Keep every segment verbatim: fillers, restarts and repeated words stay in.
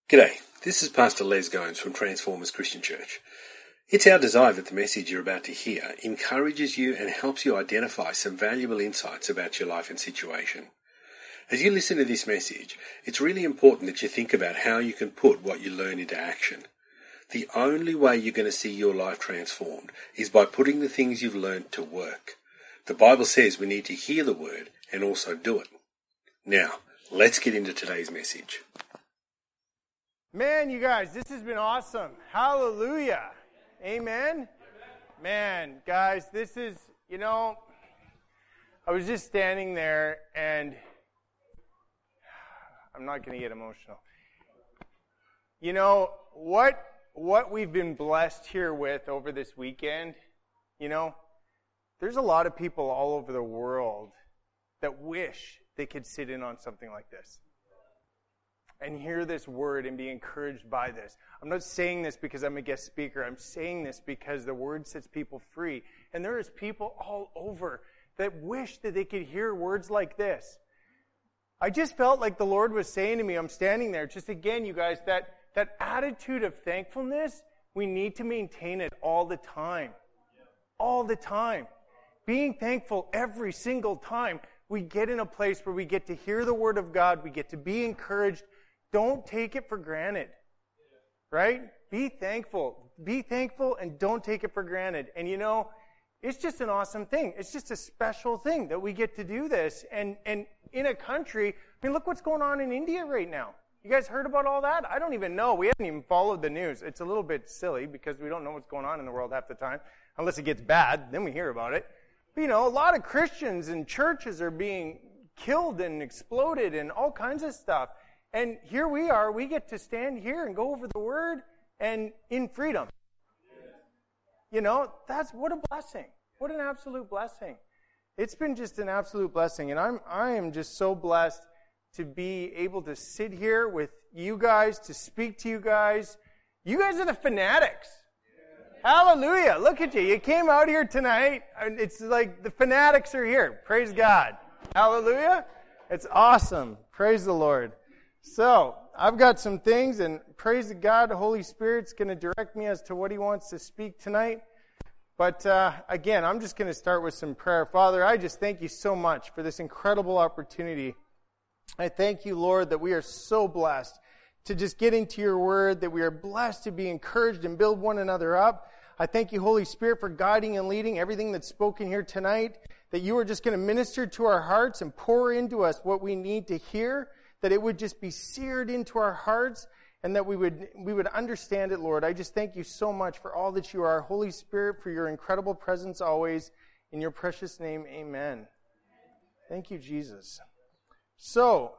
G'day, this is Pastor Les Gomes from Transformers Christian Church. It's our desire that the message you're about to hear encourages you and helps you identify some valuable insights about your life and situation. As you listen to this message, it's really important that you think about how you can put what you learn into action. The only way you're going to see your life transformed is by putting the things you've learned to work. The Bible says we need to hear the word and also do it. Now, let's get into today's message. Man, you guys, this has been awesome. Hallelujah. Amen. Man, guys, this is, you know, I was just standing there and I'm not going to get emotional. You know, what what we've been blessed here with over this weekend, you know, there's a lot of people all over the world that wish they could sit in on something like this and hear this word and be encouraged by this. I'm not saying this because I'm a guest speaker. I'm saying this because the word sets people free. And there is people all over that wish that they could hear words like this. I just felt like the Lord was saying to me, I'm standing there, just again, you guys, that, that attitude of thankfulness, we need to maintain it all the time. All the time. Being thankful every single time we get in a place where we get to hear the word of God, we get to be encouraged. Don't take it for granted, right? Be thankful. Be thankful and don't take it for granted. And you know, it's just an awesome thing. It's just a special thing that we get to do this. And and in a country, I mean, look what's going on in India right now. You guys heard about all that? I don't even know. We haven't even followed the news. It's a little bit silly because we don't know what's going on in the world half the time. Unless it gets bad, then we hear about it. But you know, a lot of Christians and churches are being killed and exploded and all kinds of stuff. And here we are, we get to stand here and go over the word and in freedom. You know, that's, what a blessing. What an absolute blessing. It's been just an absolute blessing. And I'm, I am just so blessed to be able to sit here with you guys, to speak to you guys. You guys are the fanatics. Hallelujah. Look at you. You came out here tonight. And it's like the fanatics are here. Praise God. Hallelujah. It's awesome. Praise the Lord. So, I've got some things, and praise God, the Holy Spirit's going to direct me as to what He wants to speak tonight. But uh, again, I'm just going to start with some prayer. Father, I just thank you so much for this incredible opportunity. I thank you, Lord, that we are so blessed to just get into your word, that we are blessed to be encouraged and build one another up. I thank you, Holy Spirit, for guiding and leading everything that's spoken here tonight, that you are just going to minister to our hearts and pour into us what we need to hear, that it would just be seared into our hearts, and that we would we would understand it, Lord. I just thank you so much for all that you are. Holy Spirit, for your incredible presence always. In your precious name, amen. Thank you, Jesus. So,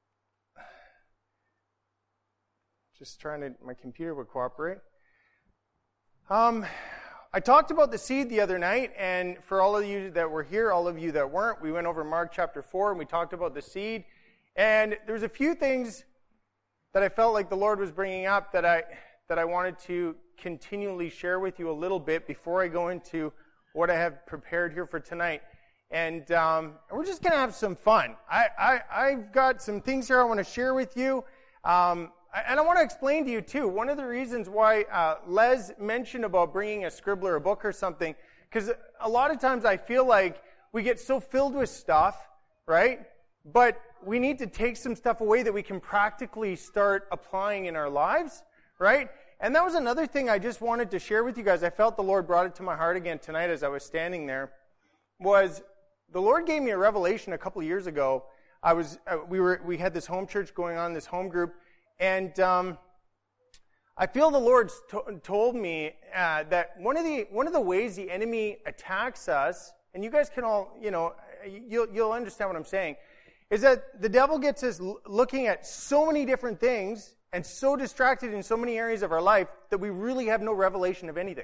just trying to, my computer would cooperate. Um, I talked about the seed the other night, and for all of you that were here, all of you that weren't, we went over Mark chapter four, and we talked about the seed. And there's a few things that I felt like the Lord was bringing up that I that I wanted to continually share with you a little bit before I go into what I have prepared here for tonight. And um, we're just going to have some fun. I, I, I've got some things here I want to share with you. Um, and I want to explain to you, too, one of the reasons why uh, Les mentioned about bringing a scribbler, a book or something, because a lot of times I feel like we get so filled with stuff, right? But we need to take some stuff away that we can practically start applying in our lives, right? And that was another thing I just wanted to share with you guys. I felt the Lord brought it to my heart again tonight as I was standing there, was the Lord gave me a revelation a couple of years ago. I was, uh, we were, we had this home church going on, this home group, and um, I feel the Lord to- told me uh, that one of the one of the ways the enemy attacks us, and you guys can all, you know, you'll you'll understand what I'm saying, is that the devil gets us looking at so many different things and so distracted in so many areas of our life that we really have no revelation of anything.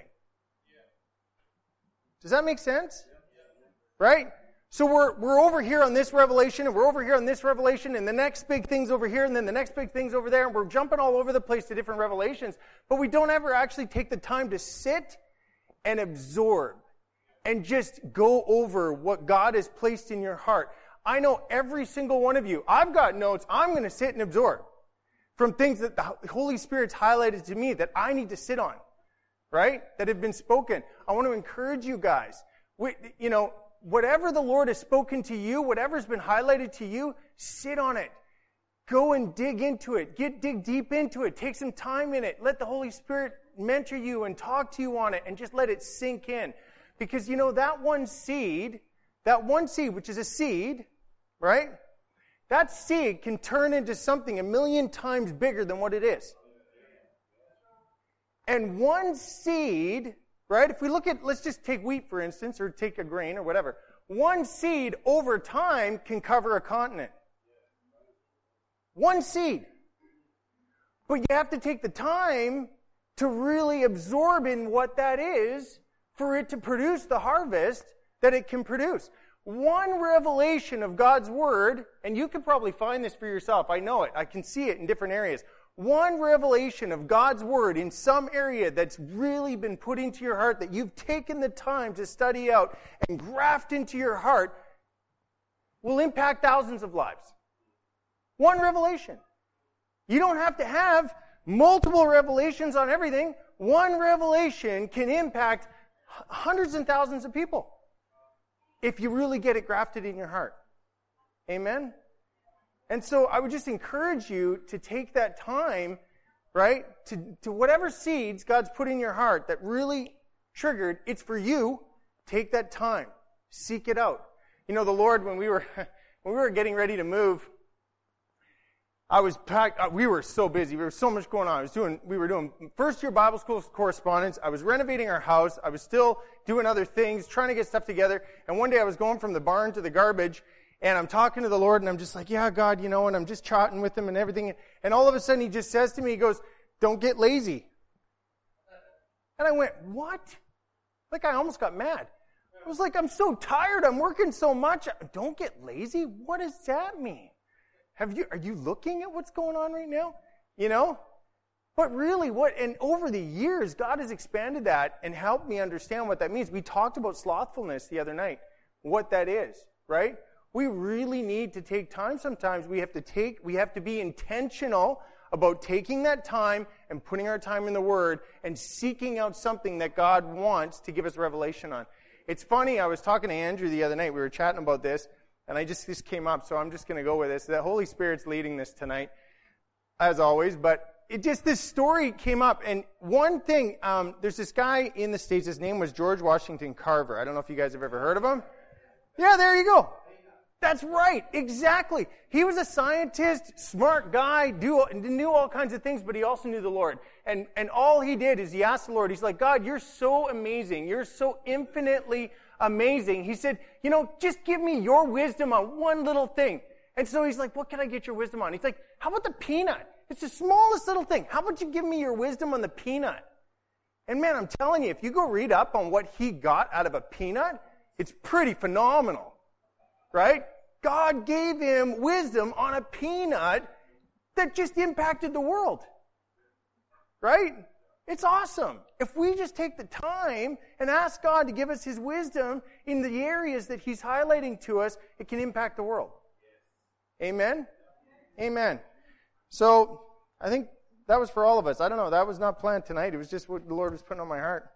Does that make sense? Right? So we're we're over here on this revelation, and we're over here on this revelation, and the next big thing's over here, and then the next big thing's over there, and we're jumping all over the place to different revelations, but we don't ever actually take the time to sit and absorb and just go over what God has placed in your heart. I know every single one of you, I've got notes I'm going to sit and absorb. from things that the Holy Spirit's highlighted to me that I need to sit on, right? That have been spoken. I want to encourage you guys. We, you know, whatever the Lord has spoken to you, whatever's been highlighted to you, sit on it. Go and dig into it. Get dig deep into it. Take some time in it. Let the Holy Spirit mentor you and talk to you on it, and just let it sink in. Because, you know, that one seed, that one seed, which is a seed, right? That seed can turn into something a million times bigger than what it is. And one seed, right? If we look at, let's just take wheat, for instance, or take a grain or whatever. One seed over time can cover a continent. One seed. But you have to take the time to really absorb in what that is for it to produce the harvest that it can produce. One revelation of God's Word, and you can probably find this for yourself. I know it. I can see it in different areas. One revelation of God's Word in some area that's really been put into your heart, that you've taken the time to study out and graft into your heart, will impact thousands of lives. One revelation. You don't have to have multiple revelations on everything. One revelation can impact hundreds and thousands of people if you really get it grafted in your heart. Amen? And so I would just encourage you to take that time, right, to, to whatever seeds God's put in your heart that really triggered, it's for you. Take that time. Seek it out. You know, the Lord, when we were when we were getting ready to move, I was packed. We were so busy. There was so much going on. I was doing. We were doing first year Bible school correspondence. I was renovating our house. I was still doing other things, trying to get stuff together. And one day I was going from the barn to the garbage, and I'm talking to the Lord, and I'm just like, "Yeah, God, you know," and I'm just chatting with Him and everything. And all of a sudden, He just says to me, He goes, "Don't get lazy." And I went, "What?" Like I almost got mad. I was like, "I'm so tired. I'm working so much. Don't get lazy. What does that mean? Have you, are you looking at what's going on right now? You know? But really, what, and over the years, God has expanded that and helped me understand what that means. We talked about slothfulness the other night, what that is, right? We really need to take time sometimes. We have to take, we have to be intentional about taking that time and putting our time in the Word and seeking out something that God wants to give us revelation on. It's funny, I was talking to Andrew the other night, we were chatting about this, and I just, this came up, so I'm just going to go with this. The Holy Spirit's leading this tonight, as always, but it just, this story came up, and one thing, um, there's this guy in the States, his name was George Washington Carver. I don't know if you guys have ever heard of him. Yeah, there you go. That's right, exactly. He was a scientist, smart guy, do, knew all kinds of things, but he also knew the Lord. And, and all he did is he asked the Lord, he's like, God, you're so amazing. You're so infinitely amazing. He said, you know, just give me your wisdom on one little thing. And so he's like, what can I get your wisdom on? He's like, how about the peanut? It's the smallest little thing. How about you give me your wisdom on the peanut? And man, I'm telling you, if you go read up on what he got out of a peanut, it's pretty phenomenal. Right? God gave him wisdom on a peanut that just impacted the world. Right? It's awesome. If we just take the time and ask God to give us His wisdom in the areas that He's highlighting to us, it can impact the world. Amen? Amen. So, I think that was for all of us. I don't know. That was not planned tonight. It was just what the Lord was putting on my heart.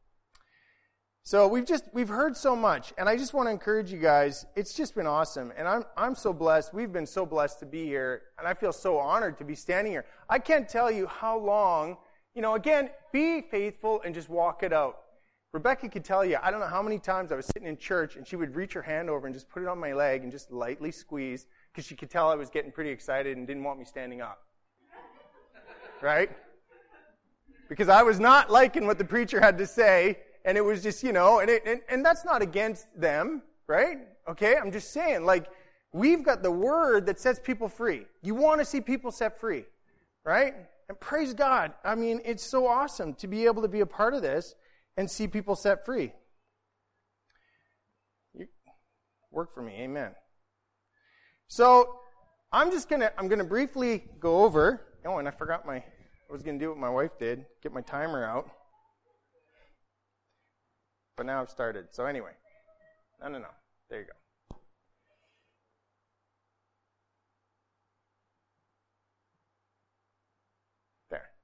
So we've just, we've heard so much, and I just want to encourage you guys. It's just been awesome, and I'm, I'm so blessed. We've been so blessed to be here, and I feel so honored to be standing here. I can't tell you how long, you know, again, be faithful and just walk it out. Rebecca could tell you, I don't know how many times I was sitting in church, and she would reach her hand over and just put it on my leg and just lightly squeeze, because she could tell I was getting pretty excited and didn't want me standing up. Right? Because I was not liking what the preacher had to say. And it was just, you know, and, it, and and that's not against them, right? Okay, I'm just saying, like, we've got the Word that sets people free. You want to see people set free, right? And praise God. I mean, it's so awesome to be able to be a part of this and see people set free. You, work for me, amen. So, I'm just going to, I'm going to briefly go over, oh, and I forgot my, I was going to do what my wife did, get my timer out. But now I've started. So anyway. No, no, no. There you go.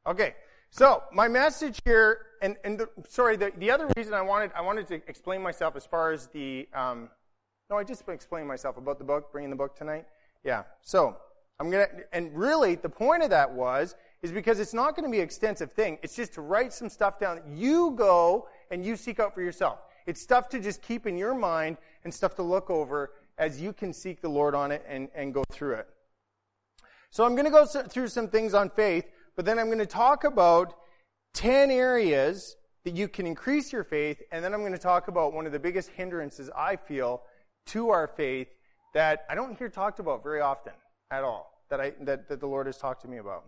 Okay. So my message here, and, and the, sorry, the, the other reason I wanted I wanted to explain myself as far as the, um, no, I just explained myself about the book, bringing the book tonight. Yeah. So I'm gonna, and really the point of that was, is because it's not going to be an extensive thing. It's just to write some stuff down that you go and you seek out for yourself. It's stuff to just keep in your mind and stuff to look over as you can seek the Lord on it and, and go through it. So I'm going to go through some things on faith, but then I'm going to talk about ten areas that you can increase your faith, and then I'm going to talk about one of the biggest hindrances I feel to our faith that I don't hear talked about very often at all, that I that, that the Lord has talked to me about.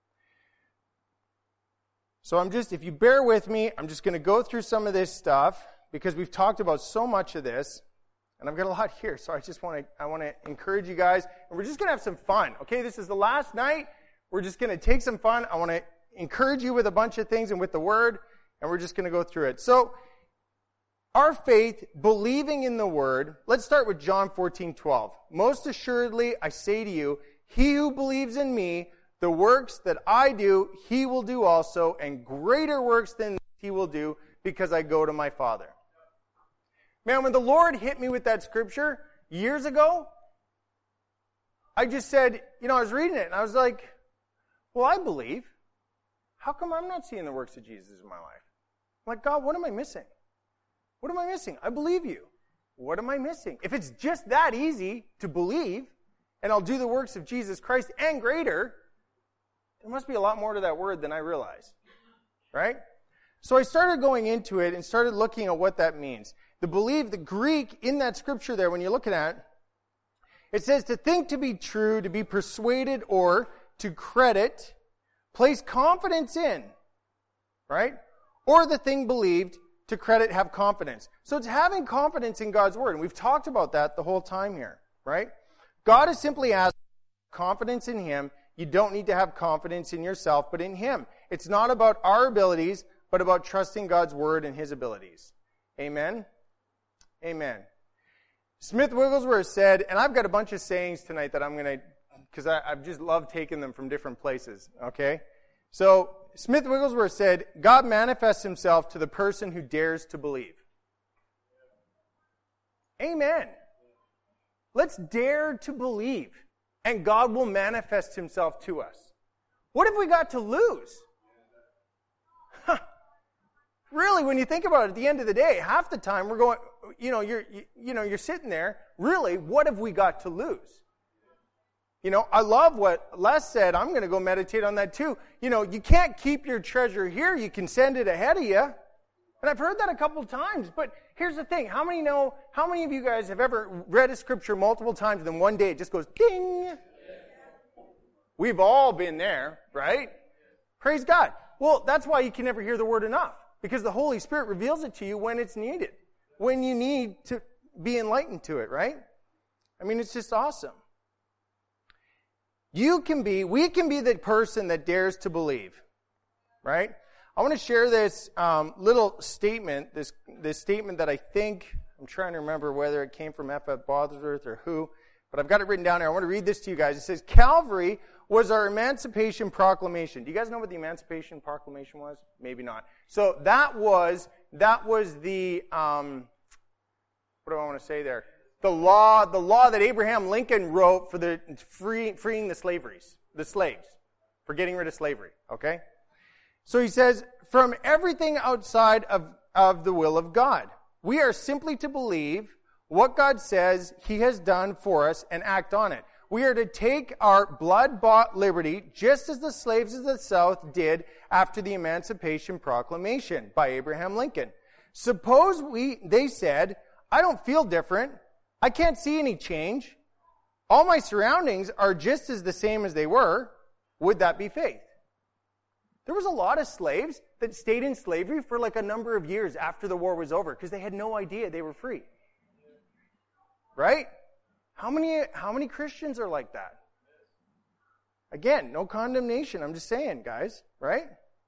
So I'm just, if you bear with me, I'm just going to go through some of this stuff because we've talked about so much of this, and I've got a lot here, so I just want to I want to encourage you guys, and we're just going to have some fun. Okay, this is the last night. We're just going to take some fun. I want to encourage you with a bunch of things and with the Word, and we're just going to go through it. So, our faith, believing in the Word, let's start with John fourteen twelve. Most assuredly, I say to you, he who believes in me, the works that I do, he will do also, and greater works than this he will do, because I go to my Father. Man, when the Lord hit me with that scripture years ago, I just said, you know, I was reading it, and I was like, well, I believe. How come I'm not seeing the works of Jesus in my life? I'm like, God, what am I missing? What am I missing? I believe you. What am I missing? If it's just that easy to believe, and I'll do the works of Jesus Christ and greater, there must be a lot more to that word than I realize. Right? So I started going into it and started looking at what that means. The believe, the Greek in that scripture there, when you're looking at it, it says to think to be true, to be persuaded, or to credit, place confidence in, right? Or the thing believed, to credit, have confidence. So it's having confidence in God's word. And we've talked about that the whole time here, right? God is simply asking confidence in Him. You don't need to have confidence in yourself, but in Him. It's not about our abilities, but about trusting God's word and His abilities. Amen? Amen. Smith Wigglesworth said, and I've got a bunch of sayings tonight that I'm going to, because I've just loved taking them from different places, okay? So, Smith Wigglesworth said, God manifests Himself to the person who dares to believe. Amen. Let's dare to believe, and God will manifest Himself to us. What have we got to lose? Huh. Really, when you think about it, at the end of the day, half the time we're going, you know, you're, you, you know, you're sitting there, really, what have we got to lose? You know, I love what Les said. I'm going to go meditate on that too. You know, you can't keep your treasure here. You can send it ahead of you. And I've heard that a couple of times. But here's the thing. How many know, how many of you guys have ever read a scripture multiple times and then one day it just goes ding? We've all been there, right? Praise God. Well, that's why you can never hear the word enough. Because the Holy Spirit reveals it to you when it's needed. When you need to be enlightened to it, right? I mean, it's just awesome. You can be, we can be the person that dares to believe, right? I want to share this um, little statement, this this statement that I think, I'm trying to remember whether it came from F F Bosworth or who, but I've got it written down here. I want to read this to you guys. It says, Calvary was our Emancipation Proclamation. Do you guys know what the Emancipation Proclamation was? Maybe not. So that was, that was the, um, what do I want to say there? The law, the law that Abraham Lincoln wrote for the free, freeing the slaveries, the slaves, for getting rid of slavery, okay? So he says, from everything outside of, of the will of God, we are simply to believe what God says He has done for us and act on it. We are to take our blood-bought liberty, just as the slaves of the South did after the Emancipation Proclamation by Abraham Lincoln. Suppose we, they said, I don't feel different. I can't see any change. All my surroundings are just as the same as they were. Would that be faith? There was a lot of slaves that stayed in slavery for like a number of years after the war was over because they had no idea they were free. Right? How many, how many Christians are like that? Again, no condemnation. I'm just saying, guys. Right?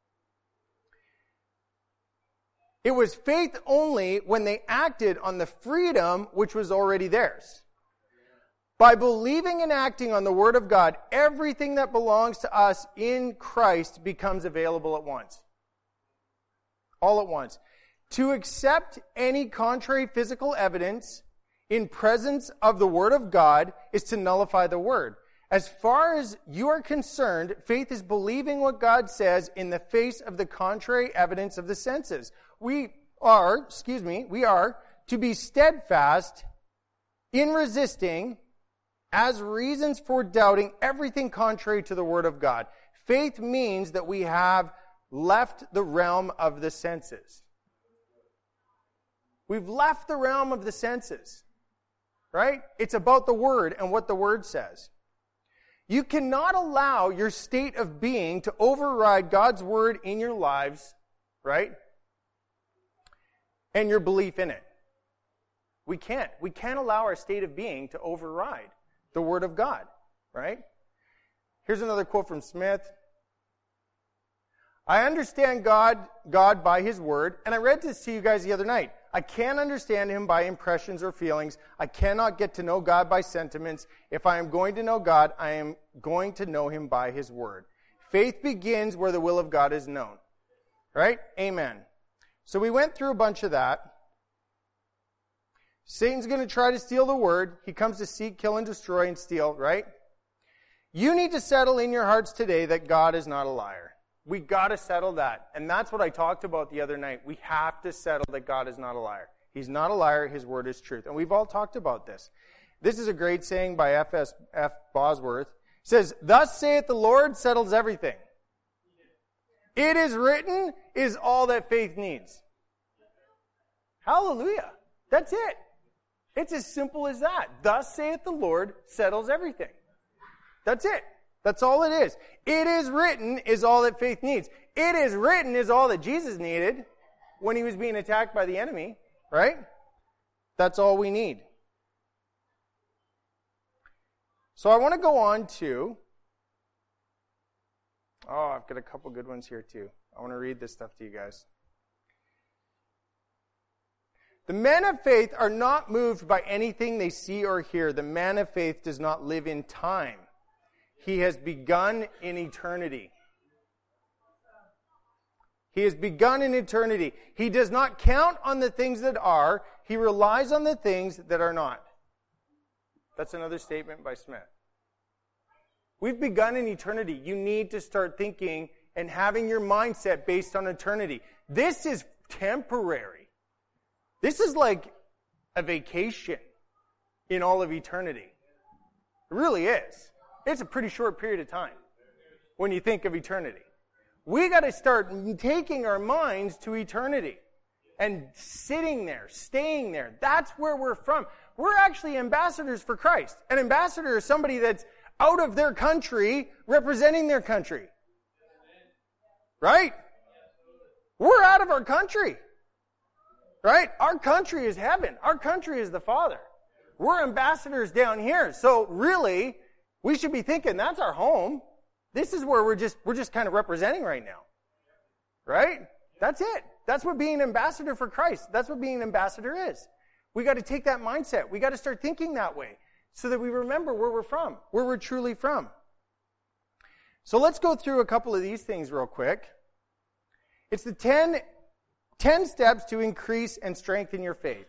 It was faith only when they acted on the freedom which was already theirs. By believing and acting on the Word of God, everything that belongs to us in Christ becomes available at once. All at once. To accept any contrary physical evidence in presence of the Word of God is to nullify the Word. As far as you are concerned, faith is believing what God says in the face of the contrary evidence of the senses. We are, excuse me, we are to be steadfast in resisting as reasons for doubting everything contrary to the Word of God. Faith means that we have left the realm of the senses. We've left the realm of the senses, right? It's about the Word and what the Word says. You cannot allow your state of being to override God's Word in your lives, right? And your belief in it. We can't. We can't allow our state of being to override the Word of God, right? Here's another quote from Smith. I understand God, God by His Word, and I read this to you guys the other night. I can't understand Him by impressions or feelings. I cannot get to know God by sentiments. If I am going to know God, I am going to know Him by His Word. Faith begins where the will of God is known. Right? Amen. So we went through a bunch of that. Satan's going to try to steal the Word. He comes to seek, kill, and destroy and steal, right? You need to settle in your hearts today that God is not a liar. We got to settle that. And that's what I talked about the other night. We have to settle that God is not a liar. He's not a liar. His Word is truth. And we've all talked about this. This is a great saying by F S F Bosworth. It says, thus saith the Lord settles everything. It is written is all that faith needs. Hallelujah. That's it. It's as simple as that. Thus saith the Lord settles everything. That's it. That's all it is. It is written is all that faith needs. It is written is all that Jesus needed when He was being attacked by the enemy, right? That's all we need. So I want to go on to, oh, I've got a couple good ones here too. I want to read this stuff to you guys. The men of faith are not moved by anything they see or hear. The man of faith does not live in time. He has begun in eternity. He has begun in eternity. He does not count on the things that are. He relies on the things that are not. That's another statement by Smith. We've begun in eternity. You need to start thinking and having your mindset based on eternity. This is temporary. This is like a vacation in all of eternity. It really is. It's a pretty short period of time when you think of eternity. We got to start taking our minds to eternity and sitting there, staying there. That's where we're from. We're actually ambassadors for Christ. An ambassador is somebody that's out of their country representing their country. Right? We're out of our country. Right? Our country is heaven. Our country is the Father. We're ambassadors down here. So really, we should be thinking that's our home. This is where we're just we're just kind of representing right now. Right? That's it. That's what being an ambassador for Christ. That's what being an ambassador is. We got to take that mindset. We got to start thinking that way so that we remember where we're from, where we're truly from. So let's go through a couple of these things real quick. It's the ten, ten steps to increase and strengthen your faith.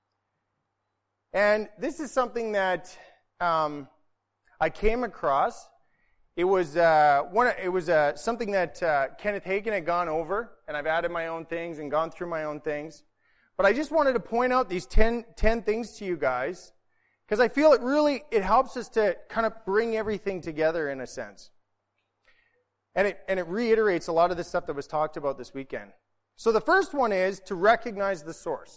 And this is something that um, I came across. It was uh, one. It was uh, something that uh, Kenneth Hagin had gone over, and I've added my own things and gone through my own things. But I just wanted to point out these ten, ten things to you guys, because I feel it really it helps us to kind of bring everything together in a sense, and it and it reiterates a lot of the stuff that was talked about this weekend. So the first one is to recognize the source.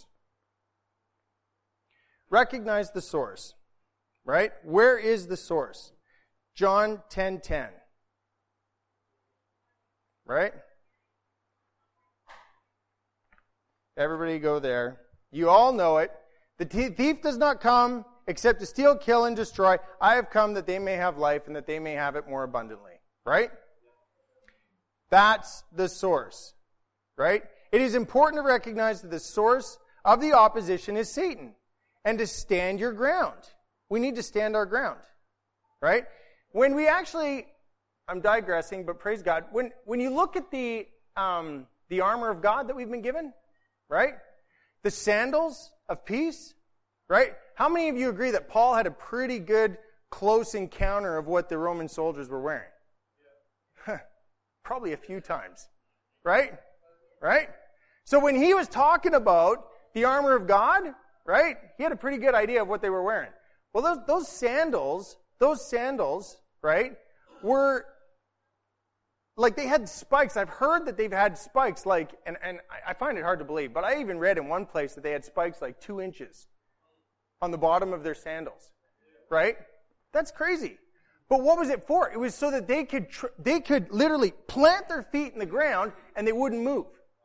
Recognize the source, right? Where is the source? John ten ten. Right? Everybody go there. You all know it. The thief does not come except to steal, kill, and destroy. I have come that they may have life and that they may have it more abundantly. Right? That's the source. Right? It is important to recognize that the source of the opposition is Satan and to stand your ground. we need to stand our ground, right? When we actually, I'm digressing, but praise God, when, when you look at the, um, the armor of God that we've been given, right? The sandals of peace, right? How many of you agree that Paul had a pretty good close encounter of what the Roman soldiers were wearing? Yeah. Probably a few times, right? Right? So when he was talking about the armor of God, right, he had a pretty good idea of what they were wearing. Well, those, those sandals, those sandals, right, were, like they had spikes. I've heard that they've had spikes like, and, and I find it hard to believe, but I even read in one place that they had spikes like two inches on the bottom of their sandals, right? That's crazy. But what was it for? It was so that they could, tr- they could literally plant their feet in the ground and they wouldn't move.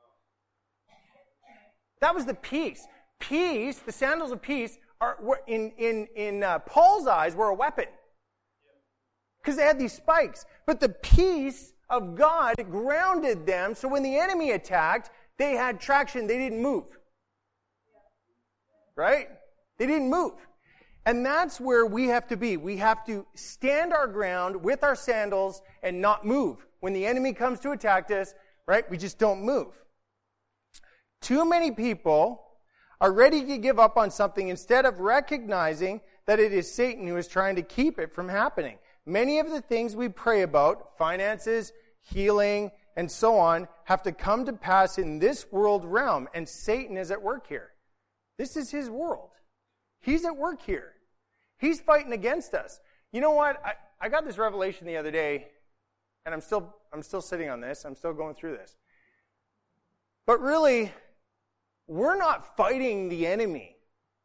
That was the peace. Peace, the sandals of peace, are were in in in uh, Paul's eyes were a weapon because they had these spikes. But the peace of God grounded them, so when the enemy attacked, they had traction. They didn't move. Right? They didn't move. And that's where we have to be. We have to stand our ground with our sandals and not move. When the enemy comes to attack us, right, we just don't move. Too many people are ready to give up on something instead of recognizing that it is Satan who is trying to keep it from happening. Many of the things we pray about, finances, healing, and so on, have to come to pass in this world realm, and Satan is at work here. This is his world. He's at work here. He's fighting against us. You know what? I, I got this revelation the other day, and I'm still I'm still sitting on this. I'm still going through this. But really, we're not fighting the enemy.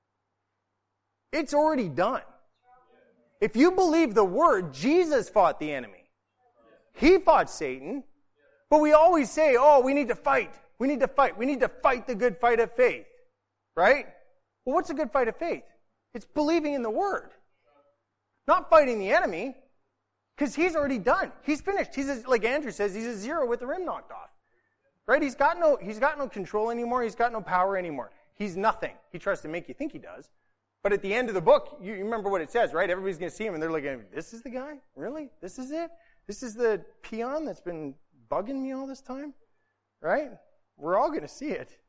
It's already done. If you believe the word, Jesus fought the enemy. He fought Satan. But we always say, oh, we need to fight. We need to fight. We need to fight the good fight of faith. Right? Well, what's a good fight of faith? It's believing in the word. Not fighting the enemy. Because he's already done. He's finished. He's a, like Andrew says, he's a zero with the rim knocked off. Right? He's got no, he's got no control anymore. He's got no power anymore. He's nothing. He tries to make you think he does. But at the end of the book, you remember what it says, right? Everybody's going to see him and they're like, this is the guy? Really? This is it? This is the peon that's been bugging me all this time? Right? We're all going to see it.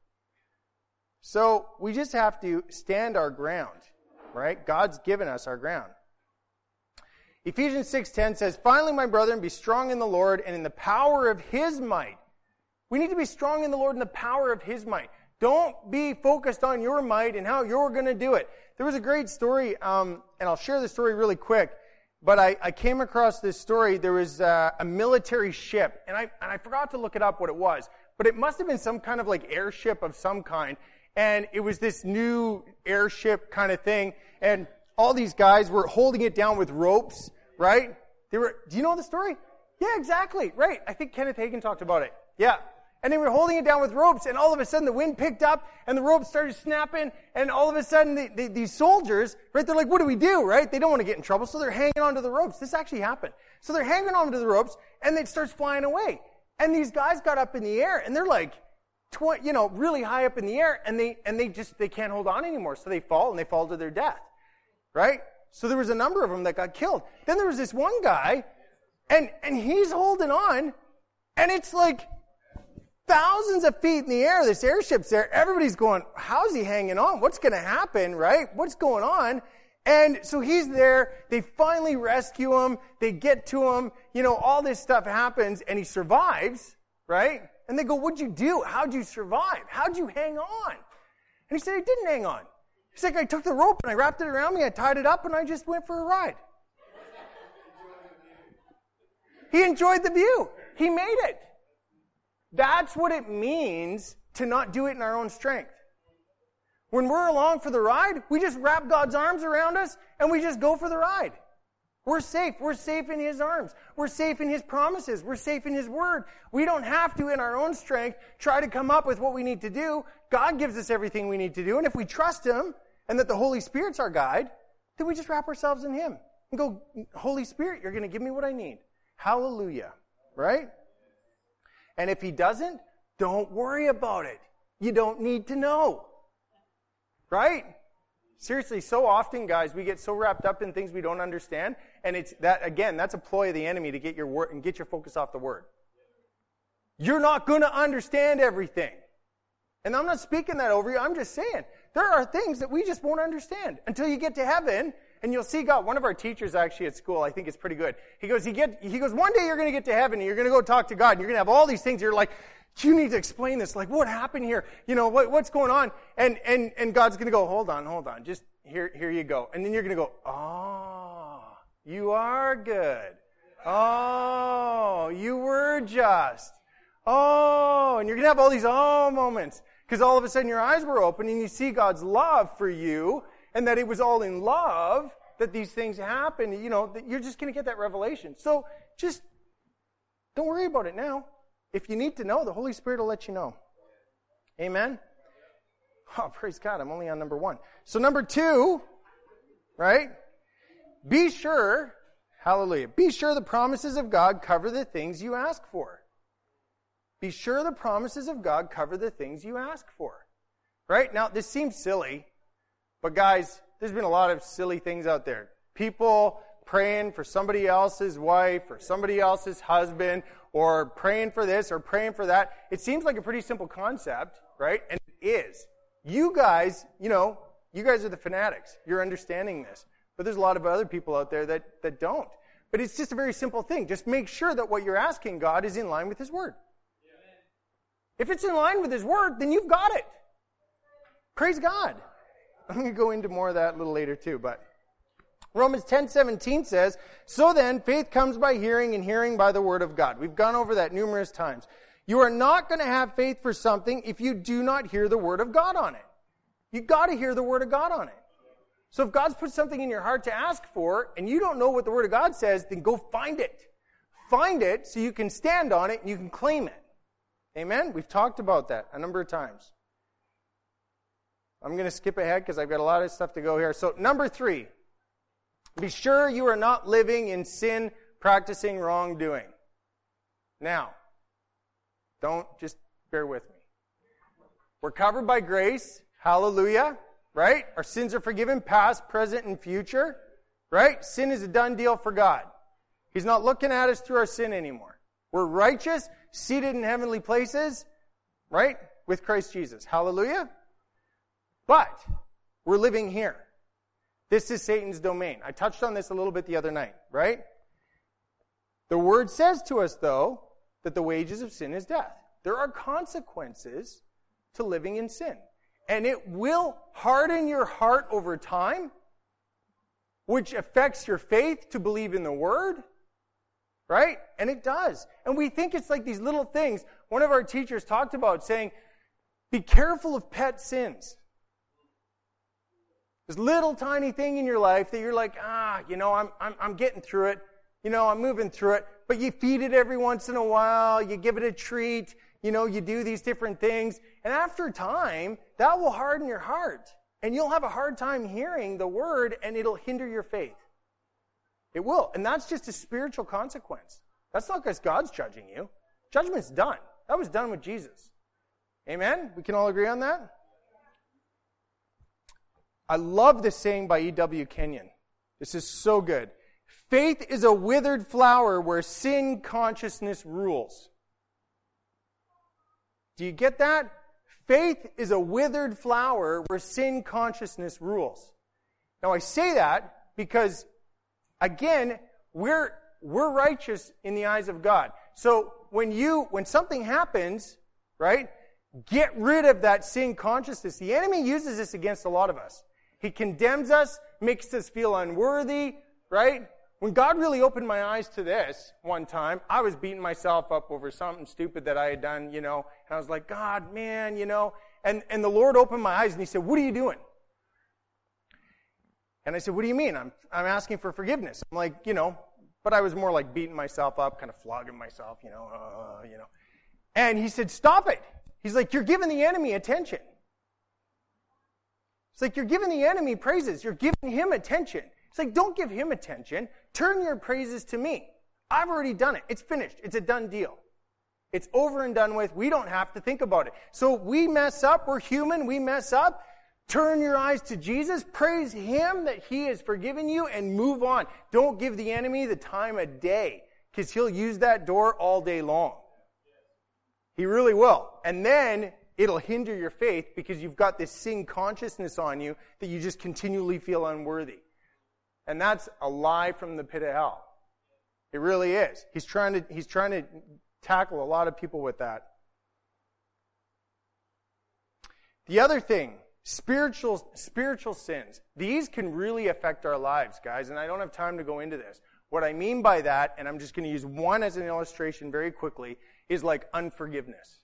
So we just have to stand our ground, right? God's given us our ground. Ephesians six ten says, finally, my brethren, be strong in the Lord and in the power of his might. We need to be strong in the Lord and the power of his might. Don't be focused on your might and how you're going to do it. There was a great story, um, and I'll share the story really quick, but I, I came across this story. There was uh, a military ship, and I, and I forgot to look it up what it was, but it must have been some kind of like airship of some kind, and it was this new airship kind of thing, and all these guys were holding it down with ropes, right? They were. Do you know the story? Yeah, exactly, right. I think Kenneth Hagin talked about it. Yeah. And they were holding it down with ropes, and all of a sudden the wind picked up, and the ropes started snapping, and all of a sudden the, the, these soldiers, right, they're like, what do we do, right? They don't want to get in trouble, so they're hanging onto the ropes. This actually happened. So they're hanging onto the ropes, and it starts flying away. And these guys got up in the air, and they're like, tw- you know, really high up in the air, and they and they just, they can't hold on anymore, so they fall, and they fall to their death, right? So there was a number of them that got killed. Then there was this one guy, and and he's holding on, and it's like thousands of feet in the air, this airship's there. Everybody's going, how's he hanging on? What's going to happen, right? What's going on? And so he's there. They finally rescue him. They get to him. You know, all this stuff happens, and he survives, right? And they go, what'd you do? How'd you survive? How'd you hang on? And he said, I didn't hang on. He's like, I took the rope, and I wrapped it around me, I tied it up, and I just went for a ride. He enjoyed the view. He made it. That's what it means to not do it in our own strength. When we're along for the ride, we just wrap God's arms around us and we just go for the ride. We're safe. We're safe in his arms. We're safe in his promises. We're safe in his word. We don't have to, in our own strength, try to come up with what we need to do. God gives us everything we need to do. And if we trust him and that the Holy Spirit's our guide, then we just wrap ourselves in him and go, Holy Spirit, you're going to give me what I need. Hallelujah. Right? And if he doesn't, don't worry about it. You don't need to know. Right? Seriously, so often, guys, we get so wrapped up in things we don't understand, and it's that, again, that's a ploy of the enemy to get your word and get your focus off the Word. You're not going to understand everything. And I'm not speaking that over you. I'm just saying, there are things that we just won't understand until you get to heaven, and you'll see God. One of our teachers actually at school, I think it's pretty good. He goes, he get, he goes, one day you're going to get to heaven, and you're going to go talk to God, and you're going to have all these things. You're like, you need to explain this. Like, what happened here? You know, what, what's going on? And, and, and God's going to go, hold on, hold on. Just here, here you go. And then you're going to go, oh, you are good. Oh, you were just. Oh, and you're going to have all these oh moments. Because all of a sudden your eyes were open and you see God's love for you and that it was all in love that these things happened. You know, that you're just going to get that revelation. So just don't worry about it now. If you need to know, the Holy Spirit will let you know. Amen? Oh, praise God. I'm only on number one. So number two, right? Be sure, hallelujah, be sure the promises of God cover the things you ask for. Be sure the promises of God cover the things you ask for. Right? Now, this seems silly, but guys, there's been a lot of silly things out there. People praying for somebody else's wife or somebody else's husband or praying for this or praying for that. It seems like a pretty simple concept, right? And it is. You guys, you know, you guys are the fanatics. You're understanding this. But there's a lot of other people out there that, that don't. But it's just a very simple thing. Just make sure that what you're asking God is in line with His Word. If it's in line with His Word, then you've got it. Praise God. I'm going to go into more of that a little later too, but Romans ten seventeen says, so then, faith comes by hearing, and hearing by the Word of God. We've gone over that numerous times. You are not going to have faith for something if you do not hear the Word of God on it. You've got to hear the Word of God on it. So if God's put something in your heart to ask for, and you don't know what the Word of God says, then go find it. Find it so you can stand on it and you can claim it. Amen? We've talked about that a number of times. I'm going to skip ahead because I've got a lot of stuff to go here. So number three, be sure you are not living in sin, practicing wrongdoing. Now, don't, just bear with me. We're covered by grace. Hallelujah. Right? Our sins are forgiven, past, present, and future. Right? Sin is a done deal for God. He's not looking at us through our sin anymore. We're righteous, seated in heavenly places, right? With Christ Jesus. Hallelujah. But we're living here. This is Satan's domain. I touched on this a little bit the other night, right? The Word says to us, though, that the wages of sin is death. There are consequences to living in sin. And it will harden your heart over time, which affects your faith to believe in the Word, right? And it does. And we think it's like these little things. One of our teachers talked about saying, be careful of pet sins. This little tiny thing in your life that you're like, ah, you know, I'm, I'm, I'm getting through it. You know, I'm moving through it. But you feed it every once in a while. You give it a treat. You know, you do these different things. And after time, that will harden your heart. And you'll have a hard time hearing the Word, and it'll hinder your faith. It will. And that's just a spiritual consequence. That's not because God's judging you. Judgment's done. That was done with Jesus. Amen? We can all agree on that? I love this saying by E W Kenyon. This is so good. Faith is a withered flower where sin consciousness rules. Do you get that? Faith is a withered flower where sin consciousness rules. Now I say that because, again, we're we're righteous in the eyes of God. So when you when something happens, right, get rid of that sin consciousness. The enemy uses this against a lot of us. He condemns us, makes us feel unworthy, right? When God really opened my eyes to this one time, I was beating myself up over something stupid that I had done, you know, and I was like, God, man, you know, and, and the Lord opened my eyes and He said, what are you doing? And I said, what do you mean? I'm, I'm asking for forgiveness. I'm like, you know, but I was more like beating myself up, kind of flogging myself, you know, uh, you know. And He said, stop it. He's like, you're giving the enemy attention. It's like you're giving the enemy praises. You're giving him attention. It's like, don't give him attention. Turn your praises to me. I've already done it. It's finished. It's a done deal. It's over and done with. We don't have to think about it. So we mess up. We're human. We mess up. Turn your eyes to Jesus. Praise Him that He has forgiven you and move on. Don't give the enemy the time of day because he'll use that door all day long. He really will. And then it'll hinder your faith because you've got this sin consciousness on you that you just continually feel unworthy. And that's a lie from the pit of hell. It really is. He's trying to, he's trying to tackle a lot of people with that. The other thing, spiritual, spiritual sins. These can really affect our lives, guys, and I don't have time to go into this. What I mean by that, and I'm just going to use one as an illustration very quickly, is like unforgiveness.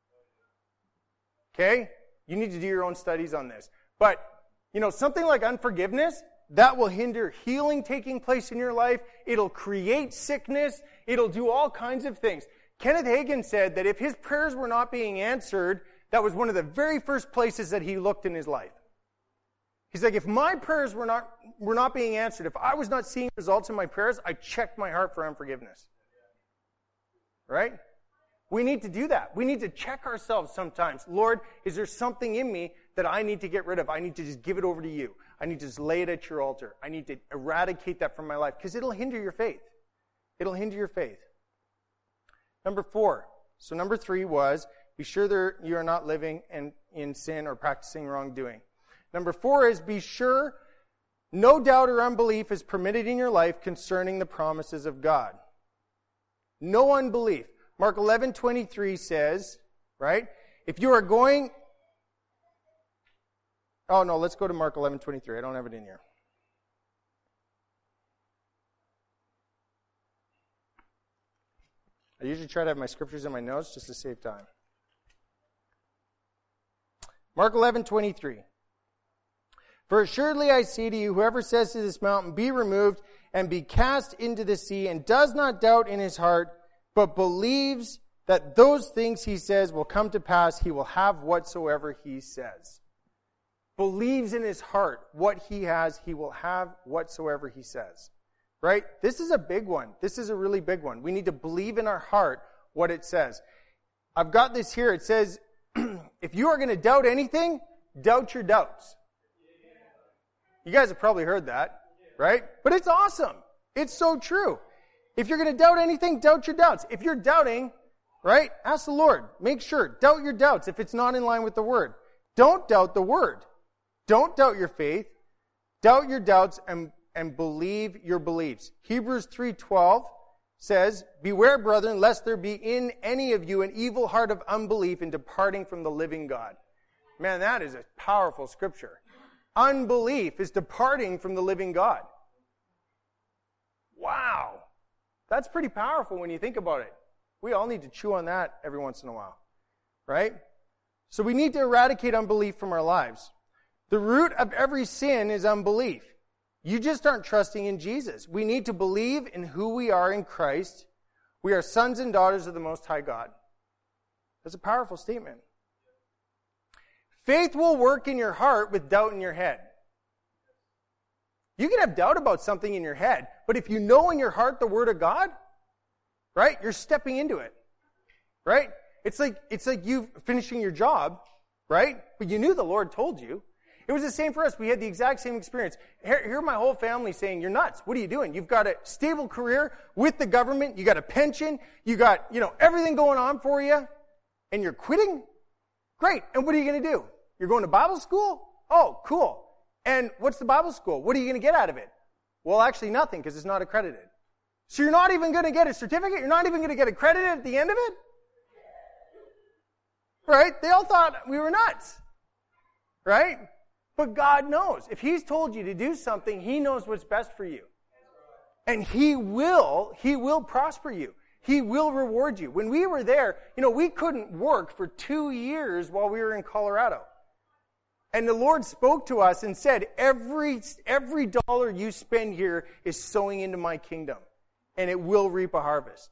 Okay? You need to do your own studies on this. But, you know, something like unforgiveness, that will hinder healing taking place in your life. It'll create sickness. It'll do all kinds of things. Kenneth Hagin said that if his prayers were not being answered, that was one of the very first places that he looked in his life. He's like, if my prayers were not, were not being answered, if I was not seeing results in my prayers, I checked my heart for unforgiveness. Right? We need to do that. We need to check ourselves sometimes. Lord, is there something in me that I need to get rid of? I need to just give it over to you. I need to just lay it at your altar. I need to eradicate that from my life because it'll hinder your faith. It'll hinder your faith. Number four. So number three was, be sure that you are not living in, in sin or practicing wrongdoing. Number four is, be sure no doubt or unbelief is permitted in your life concerning the promises of God. No unbelief. Mark eleven twenty-three says, right, if you are going... Oh, no, let's go to Mark eleven twenty-three. I don't have it in here. I usually try to have my scriptures in my notes just to save time. Mark eleven twenty-three. For assuredly I say to you, whoever says to this mountain, be removed and be cast into the sea, and does not doubt in his heart, but believes that those things he says will come to pass, he will have whatsoever he says. Believes in his heart what he has, he will have whatsoever he says. Right? This is a big one. This is a really big one. We need to believe in our heart what it says. I've got this here. It says, if you are going to doubt anything, doubt your doubts. You guys have probably heard that, right? But it's awesome. It's so true. If you're going to doubt anything, doubt your doubts. If you're doubting, right, ask the Lord. Make sure. Doubt your doubts if it's not in line with the Word. Don't doubt the Word. Don't doubt your faith. Doubt your doubts and, and believe your beliefs. Hebrews three twelve says, beware, brethren, lest there be in any of you an evil heart of unbelief in departing from the living God. Man, that is a powerful scripture. Unbelief is departing from the living God. Wow. That's pretty powerful when you think about it. We all need to chew on that every once in a while. Right? So we need to eradicate unbelief from our lives. The root of every sin is unbelief. You just aren't trusting in Jesus. We need to believe in who we are in Christ. We are sons and daughters of the Most High God. That's a powerful statement. Faith will work in your heart with doubt in your head. You can have doubt about something in your head, but if you know in your heart the Word of God, right, you're stepping into it. Right? It's like, it's like you finishing your job, right? But you knew the Lord told you. It was the same for us. We had the exact same experience. Here, here my whole family saying, you're nuts. What are you doing? You've got a stable career with the government. You got a pension. You got, you know, everything going on for you. And you're quitting? Great. And what are you going to do? You're going to Bible school? Oh, cool. And what's the Bible school? What are you going to get out of it? Well, actually nothing because it's not accredited. So you're not even going to get a certificate? You're not even going to get accredited at the end of it? Right? They all thought we were nuts. Right? But God knows. If He's told you to do something, He knows what's best for you. And He will, He will prosper you. He will reward you. When we were there, you know, we couldn't work for two years while we were in Colorado. And the Lord spoke to us and said, every, every dollar you spend here is sowing into my kingdom. And it will reap a harvest.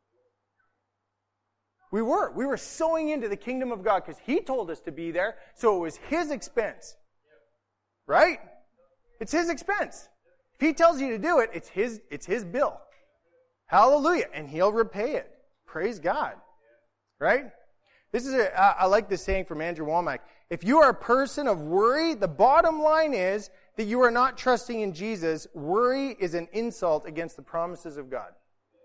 We were. We were sowing into the kingdom of God because He told us to be there. So it was His expense. Right? It's His expense. If He tells you to do it, it's His, it's His bill. Hallelujah. And He'll repay it. Praise God. Right? This is a, I like this saying from Andrew Womack. If you are a person of worry, the bottom line is that you are not trusting in Jesus. Worry is an insult against the promises of God.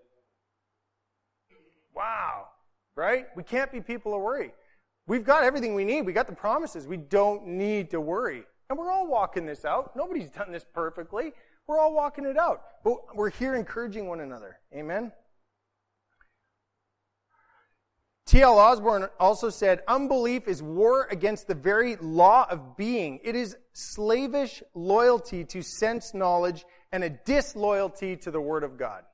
Wow. Right? We can't be people of worry. We've got everything we need. We got the promises. We don't need to worry. And we're all walking this out. Nobody's done this perfectly. We're all walking it out. But we're here encouraging one another. Amen? T L Osborne also said, unbelief is war against the very law of being. It is slavish loyalty to sense knowledge and a disloyalty to the Word of God.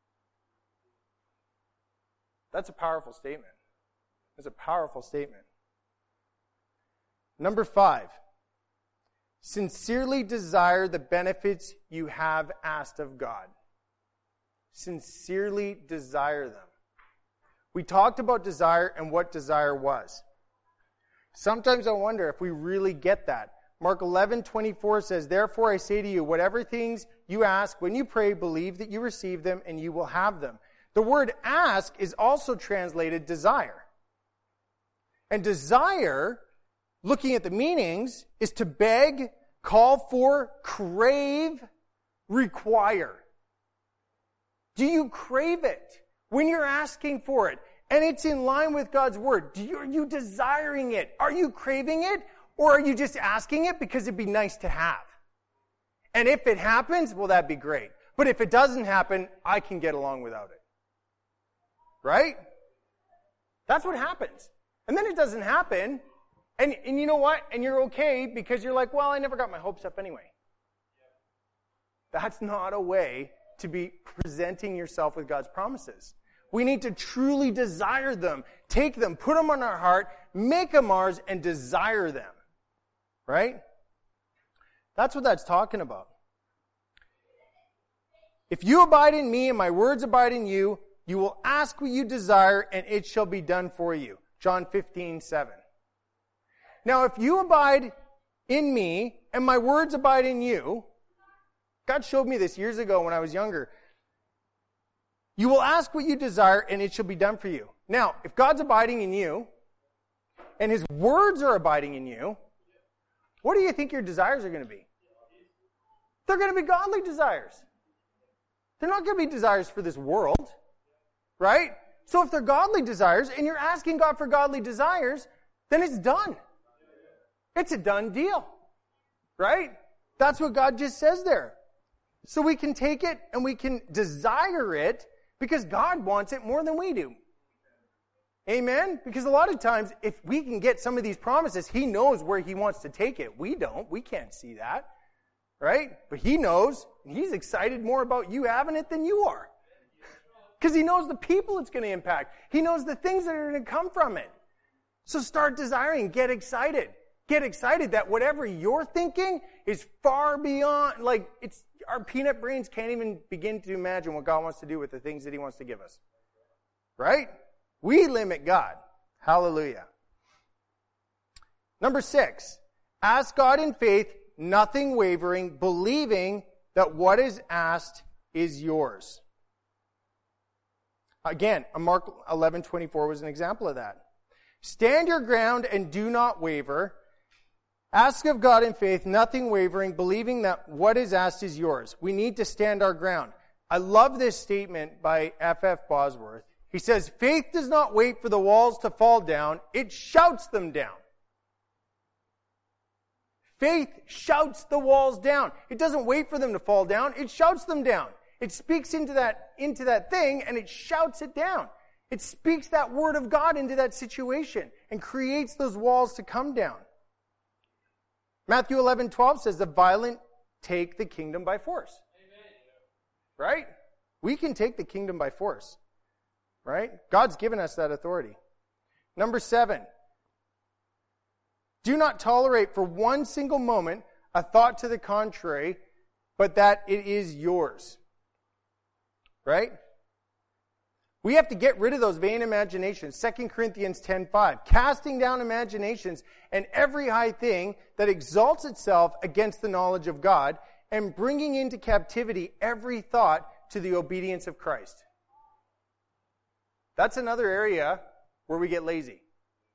That's a powerful statement. That's a powerful statement. Number five, sincerely desire the benefits you have asked of God. Sincerely desire them. We talked about desire and what desire was. Sometimes I wonder if we really get that. Mark eleven twenty-four says, therefore I say to you, whatever things you ask when you pray, believe that you receive them and you will have them. The word ask is also translated desire. And desire, looking at the meanings, is to beg, call for, crave, require. Do you crave it when you're asking for it? And it's in line with God's word. Do you, are you desiring it? Are you craving it? Or are you just asking it because it'd be nice to have? And if it happens, well, that'd be great. But if it doesn't happen, I can get along without it. Right? That's what happens. And then it doesn't happen. And, and you know what? And you're okay because you're like, well, I never got my hopes up anyway. That's not a way to be presenting yourself with God's promises. We need to truly desire them, take them, put them on our heart, make them ours, and desire them. Right? That's what that's talking about. If you abide in me and my words abide in you, you will ask what you desire and it shall be done for you. John fifteen seven. Now, if you abide in me and my words abide in you, God showed me this years ago when I was younger. You will ask what you desire, and it shall be done for you. Now, if God's abiding in you, and His words are abiding in you, what do you think your desires are going to be? They're going to be godly desires. They're not going to be desires for this world, right? So if they're godly desires, and you're asking God for godly desires, then it's done. It's a done deal, right? That's what God just says there. So we can take it, and we can desire it, because God wants it more than we do. Amen? Because a lot of times, if we can get some of these promises, He knows where He wants to take it. We don't. We can't see that. Right? But He knows, and He's excited more about you having it than you are. Because He knows the people it's going to impact. He knows the things that are going to come from it. So start desiring. Get excited. Get excited that whatever you're thinking is far beyond, like, it's, our peanut brains can't even begin to imagine what God wants to do with the things that He wants to give us. Right? We limit God. Hallelujah. Number six, ask God in faith, nothing wavering, believing that what is asked is yours. Again, Mark eleven twenty-four was an example of that. Stand your ground and do not waver. Ask of God in faith, nothing wavering, believing that what is asked is yours. We need to stand our ground. I love this statement by F F Bosworth. He says, faith does not wait for the walls to fall down, it shouts them down. Faith shouts the walls down. It doesn't wait for them to fall down, it shouts them down. It speaks into that, into that thing and it shouts it down. It speaks that word of God into that situation and creates those walls to come down. Matthew eleven twelve says, the violent take the kingdom by force. Amen. Right? We can take the kingdom by force. Right? God's given us that authority. Number seven. Do not tolerate for one single moment a thought to the contrary, but that it is yours. Right? We have to get rid of those vain imaginations. Second Corinthians ten five. Casting down imaginations and every high thing that exalts itself against the knowledge of God, and bringing into captivity every thought to the obedience of Christ. That's another area where we get lazy.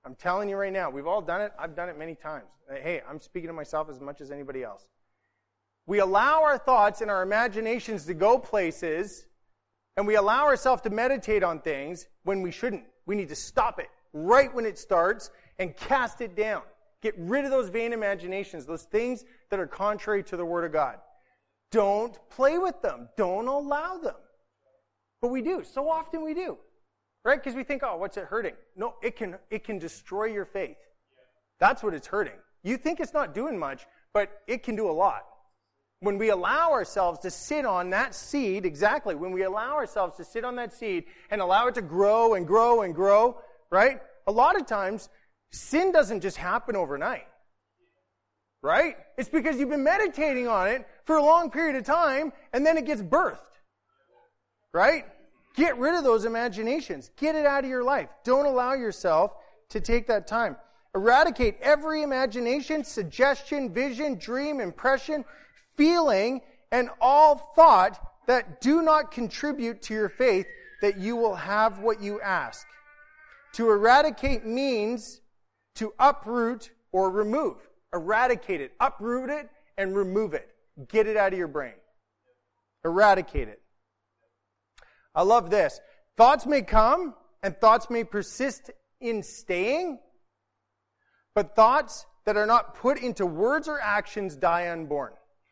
I'm telling you right now, we've all done it. I've done it many times. Hey, I'm speaking to myself as much as anybody else. We allow our thoughts and our imaginations to go places, and we allow ourselves to meditate on things when we shouldn't. We need to stop it right when it starts and cast it down. Get rid of those vain imaginations, those things that are contrary to the Word of God. Don't play with them. Don't allow them. But we do. So often we do. Right? Because we think, oh, what's it hurting? No, it can it can destroy your faith. That's what it's hurting. You think it's not doing much, but it can do a lot. When we allow ourselves to sit on that seed, exactly, when we allow ourselves to sit on that seed and allow it to grow and grow and grow, right? A lot of times, sin doesn't just happen overnight. Right? It's because you've been meditating on it for a long period of time, and then it gets birthed. Right? Get rid of those imaginations. Get it out of your life. Don't allow yourself to take that time. Eradicate every imagination, suggestion, vision, dream, impression, feeling, and all thought that do not contribute to your faith, that you will have what you ask. To eradicate means to uproot or remove. Eradicate it. Uproot it and remove it. Get it out of your brain. Eradicate it. I love this. Thoughts may come and thoughts may persist in staying, but thoughts that are not put into words or actions die unborn.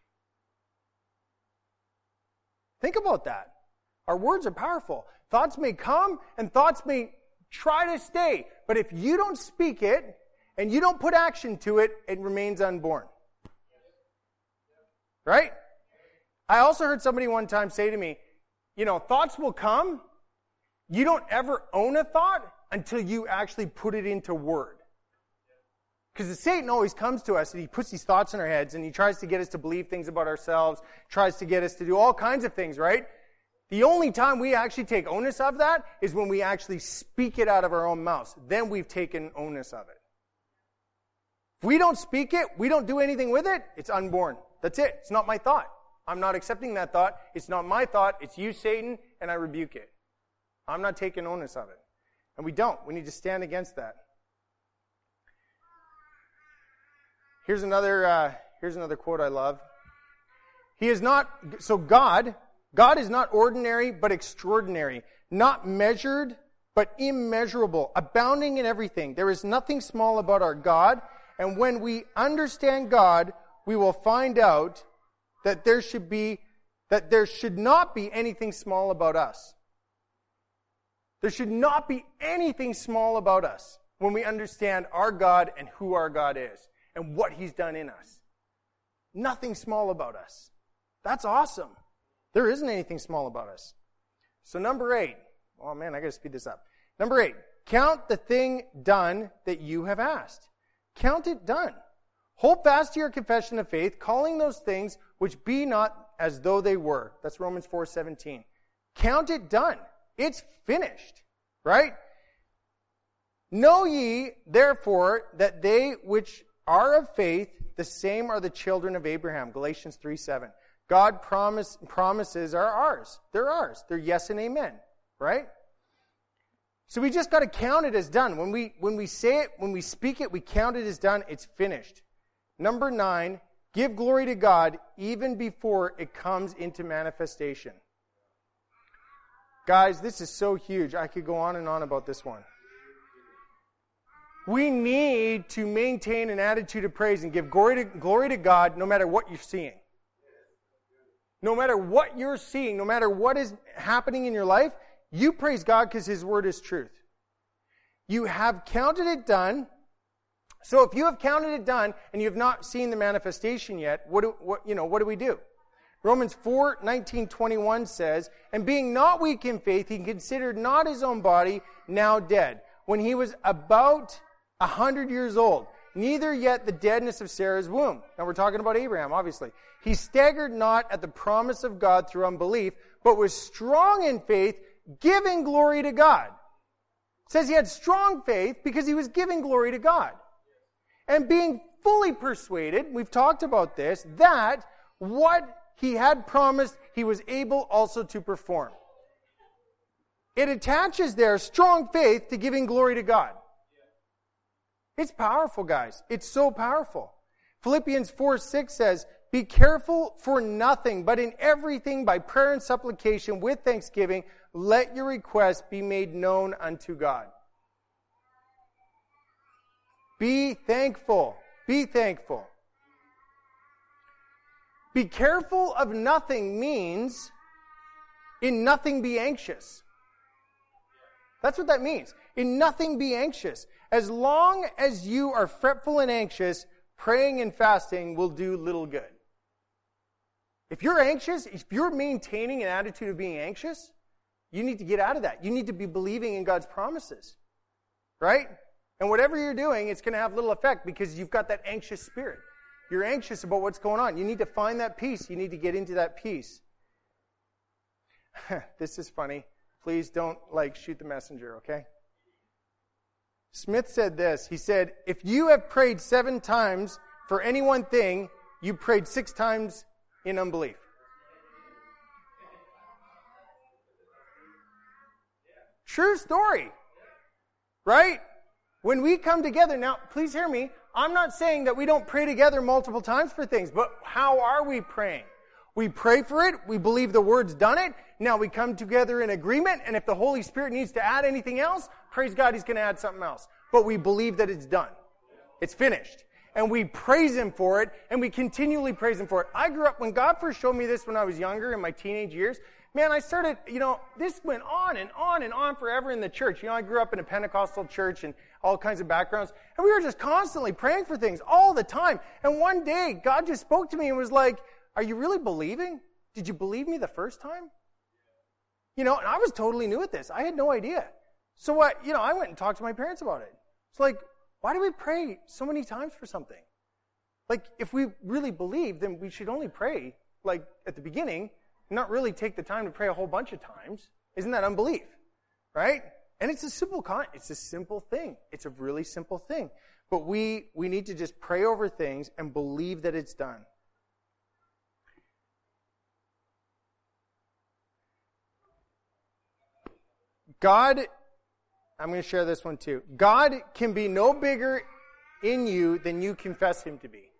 Think about that. Our words are powerful. Thoughts may come and thoughts may try to stay, but if you don't speak it and you don't put action to it, it remains unborn. Right? I also heard somebody one time say to me, you know, thoughts will come. You don't ever own a thought until you actually put it into word. Because Satan always comes to us and he puts these thoughts in our heads and he tries to get us to believe things about ourselves, tries to get us to do all kinds of things, right? The only time we actually take onus of that is when we actually speak it out of our own mouths. Then we've taken onus of it. If we don't speak it, we don't do anything with it, it's unborn. That's it. It's not my thought. I'm not accepting that thought. It's not my thought. It's you, Satan, and I rebuke it. I'm not taking onus of it. And we don't. We need to stand against that. Here's another, uh, here's another quote I love. He is not, so God, God is not ordinary, but extraordinary. Not measured, but immeasurable. Abounding in everything. There is nothing small about our God. And when we understand God, we will find out that there should be, that there should not be anything small about us. There should not be anything small about us when we understand our God and who our God is and what He's done in us. Nothing small about us. That's awesome. There isn't anything small about us. So number eight. Oh man, I gotta speed this up. Number eight. Count the thing done that you have asked. Count it done. Hold fast to your confession of faith, calling those things which be not as though they were. That's Romans four seventeen. Count it done. It's finished. Right? Know ye, therefore, that they which are of faith, the same are the children of Abraham. Galatians three seven. God promise, promises are ours. They're ours. They're yes and amen. Right? So we just got to count it as done. When we, when we say it, when we speak it, we count it as done. It's finished. Number nine, give glory to God even before it comes into manifestation. Guys, this is so huge. I could go on and on about this one. We need to maintain an attitude of praise and give glory to, glory to God no matter what you're seeing. No matter what you're seeing, no matter what is happening in your life, you praise God because His Word is truth. You have counted it done. So if you have counted it done and you have not seen the manifestation yet, what do, what, you know, what do we do? Romans four nineteen twenty-one says, and being not weak in faith, he considered not his own body now dead, when he was about a hundred years old, neither yet the deadness of Sarah's womb. Now we're talking about Abraham, obviously. He staggered not at the promise of God through unbelief, but was strong in faith, giving glory to God. It says he had strong faith because he was giving glory to God. And being fully persuaded, we've talked about this, that what he had promised, he was able also to perform. It attaches there strong faith to giving glory to God. It's powerful, guys. It's so powerful. Philippians four six says, be careful for nothing, but in everything by prayer and supplication with thanksgiving, let your requests be made known unto God. Be thankful. Be thankful. Be careful of nothing means in nothing be anxious. That's what that means. In nothing be anxious. As long as you are fretful and anxious, praying and fasting will do little good. If you're anxious, if you're maintaining an attitude of being anxious, you need to get out of that. You need to be believing in God's promises. Right? And whatever you're doing, it's going to have little effect because you've got that anxious spirit. You're anxious about what's going on. You need to find that peace. You need to get into that peace. This is funny. Please don't, like, shoot the messenger, okay? Smith said this. He said, if you have prayed seven times for any one thing, you prayed six times in unbelief. True story. Right? When we come together, now, please hear me. I'm not saying that we don't pray together multiple times for things, but how are we praying? We pray for it. We believe the Word's done it. Now we come together in agreement, and if the Holy Spirit needs to add anything else, praise God, He's going to add something else. But we believe that it's done. It's finished. And we praise Him for it, and we continually praise Him for it. I grew up, when God first showed me this when I was younger, in my teenage years, man, I started, you know, this went on and on and on forever in the church. You know, I grew up in a Pentecostal church and all kinds of backgrounds, and we were just constantly praying for things all the time. And one day, God just spoke to me and was like, are you really believing? Did you believe me the first time? You know, and I was totally new at this. I had no idea. So what, you know, I went and talked to my parents about it. It's like, why do we pray so many times for something? Like, if we really believe, then we should only pray, like, at the beginning, not really take the time to pray a whole bunch of times. Isn't that unbelief? Right? And it's a simple con- it's a simple thing. It's a really simple thing. But we we need to just pray over things and believe that it's done. God, I'm going to share this one too. God can be no bigger in you than you confess Him to be.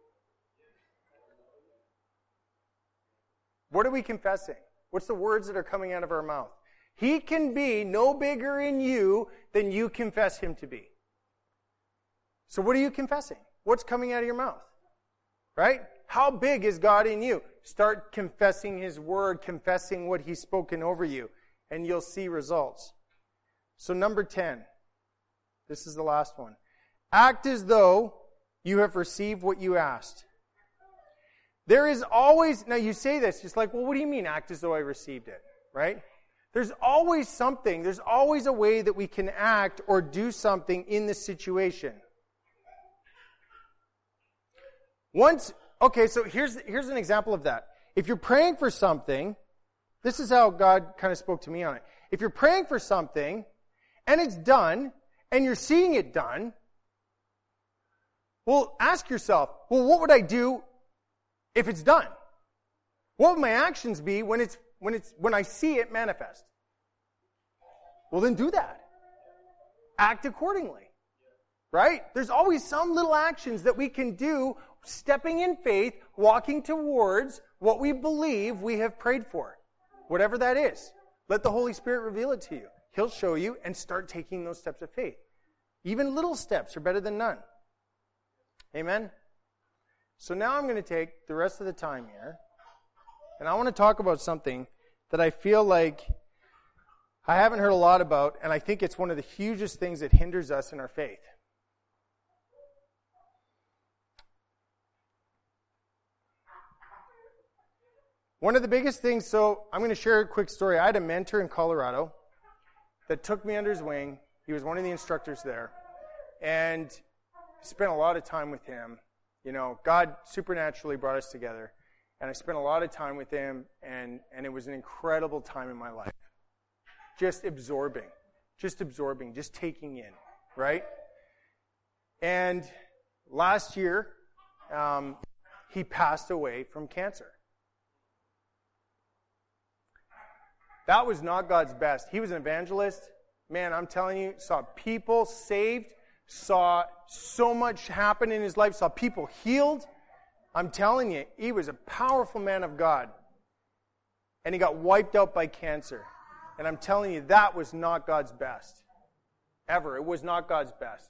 What are we confessing? What's the words that are coming out of our mouth? He can be no bigger in you than you confess Him to be. So what are you confessing? What's coming out of your mouth? Right? How big is God in you? Start confessing His Word, confessing what He's spoken over you, and you'll see results. So number ten. This is the last one. Act as though you have received what you asked. There is always, now you say this, just like, well, what do you mean act as though I received it? Right? There's always something, there's always a way that we can act or do something in this situation. Once, okay, so here's, here's an example of that. If you're praying for something, this is how God kind of spoke to me on it. If you're praying for something, and it's done, and you're seeing it done, well, ask yourself, well, what would I do if it's done? What would my actions be when it's when it's when I see it manifest? Well, then do that. Act accordingly. Right? There's always some little actions that we can do, stepping in faith, walking towards what we believe we have prayed for. Whatever that is. Let the Holy Spirit reveal it to you. He'll show you, and start taking those steps of faith. Even little steps are better than none. Amen? So now I'm going to take the rest of the time here, and I want to talk about something that I feel like I haven't heard a lot about, and I think it's one of the hugest things that hinders us in our faith. One of the biggest things, so I'm going to share a quick story. I had a mentor in Colorado that took me under his wing. He was one of the instructors there. And spent a lot of time with him. You know, God supernaturally brought us together. And I spent a lot of time with him, and, and it was an incredible time in my life. Just absorbing. Just absorbing. Just taking in. Right? And last year, um, he passed away from cancer. That was not God's best. He was an evangelist. Man, I'm telling you, saw people saved, saw so much happen in his life, saw people healed. I'm telling you, he was a powerful man of God. And he got wiped out by cancer. And I'm telling you, that was not God's best. Ever. It was not God's best.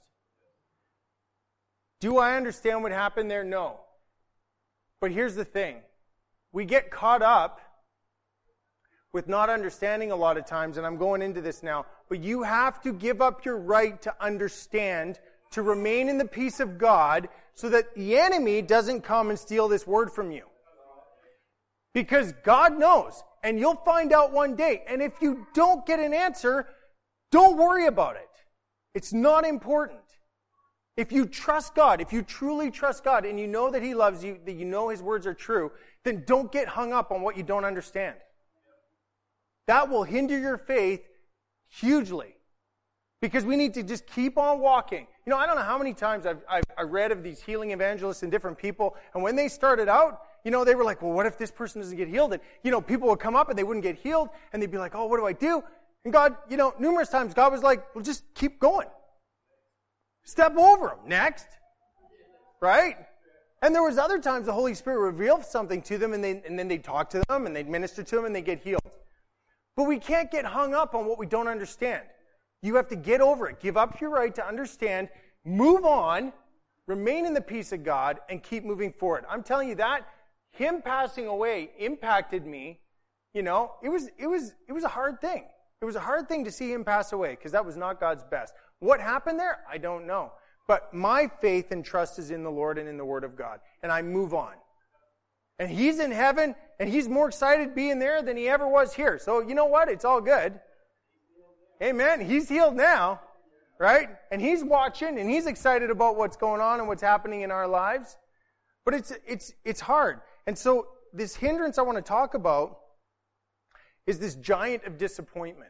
Do I understand what happened there? No. But here's the thing. We get caught up with not understanding a lot of times, and I'm going into this now, but you have to give up your right to understand, to remain in the peace of God, so that the enemy doesn't come and steal this word from you. Because God knows, and you'll find out one day, and if you don't get an answer, don't worry about it. It's not important. If you trust God, if you truly trust God, and you know that He loves you, that you know His words are true, then don't get hung up on what you don't understand. That will hinder your faith hugely. Because we need to just keep on walking. You know, I don't know how many times I've, I've I read of these healing evangelists and different people, and when they started out, you know, they were like, well, what if this person doesn't get healed? And, you know, people would come up and they wouldn't get healed, and they'd be like, oh, what do I do? And God, you know, numerous times God was like, well, just keep going. Step over them. Next. Right? And there was other times the Holy Spirit revealed something to them, and, they, and then they'd talk to them, and they'd minister to them, and they'd get healed. But we can't get hung up on what we don't understand. You have to get over it. Give up your right to understand. Move on. Remain in the peace of God and keep moving forward. I'm telling you that him passing away impacted me. You know, it was it was it was a hard thing. It was a hard thing to see him pass away because that was not God's best. What happened there? I don't know. But my faith and trust is in the Lord and in the Word of God. And I move on. And he's in heaven, and he's more excited being there than he ever was here. So you know what? It's all good. Amen. He's healed now, right? And he's watching, and he's excited about what's going on and what's happening in our lives. But it's it's it's hard. And so this hindrance I want to talk about is this giant of disappointment.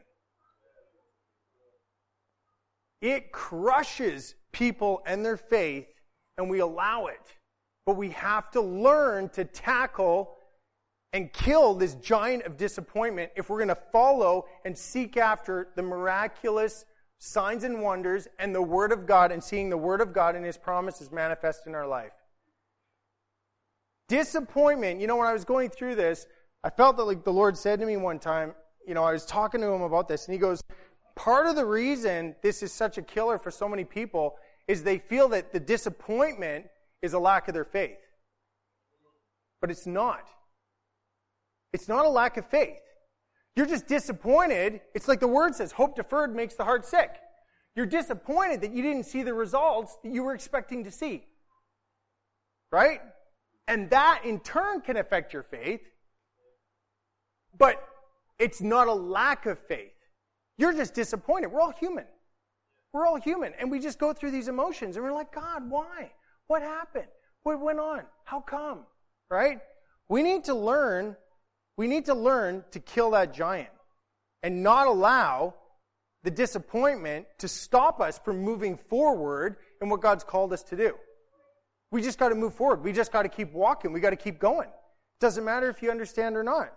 It crushes people and their faith, and we allow it. But we have to learn to tackle and kill this giant of disappointment if we're going to follow and seek after the miraculous signs and wonders and the Word of God and seeing the Word of God and His promises manifest in our life. Disappointment, you know, when I was going through this, I felt that like the Lord said to me one time, you know, I was talking to Him about this, and He goes, part of the reason this is such a killer for so many people is they feel that the disappointment is a lack of their faith. But it's not. It's not a lack of faith. You're just disappointed. It's like the word says, hope deferred makes the heart sick. You're disappointed that you didn't see the results that you were expecting to see. Right? And that in turn can affect your faith. But it's not a lack of faith. You're just disappointed. We're all human. We're all human. And we just go through these emotions and we're like, God, why? What happened? What went on? How come? Right? We need to learn, we need to learn to kill that giant and not allow the disappointment to stop us from moving forward in what God's called us to do. We just got to move forward. We just got to keep walking. We got to keep going. It doesn't matter if you understand or not.